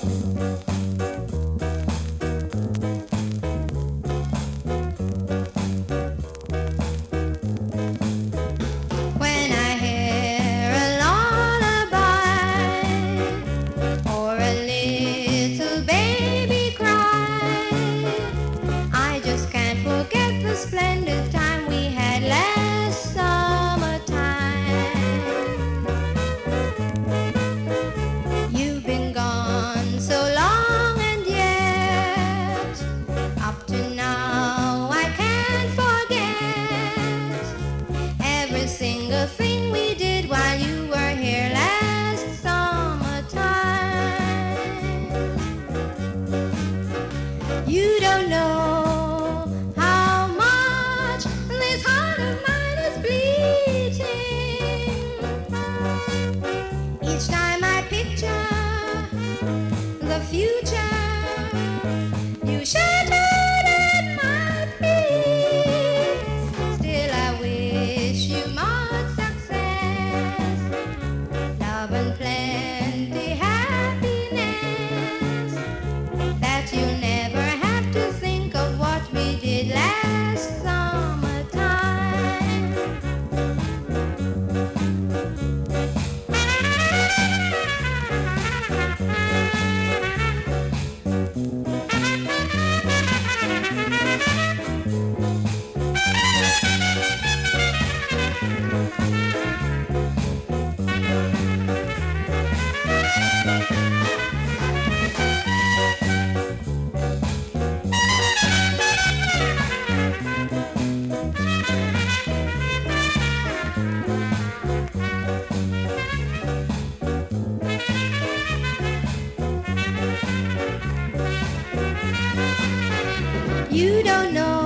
When I hear a lullaby or a little baby cry, I just can't forget the splendid time we had last summertime. You've been gone so long, and yet up to now I can't forget every single thing we did while you were here last summertime. You don't know how much this heart of mine is bleeding. Each time I picture the future, you shattered at my feet. Still I wish you much success, love and plenty happiness, that you never have to think of what we did last summertime. You don't know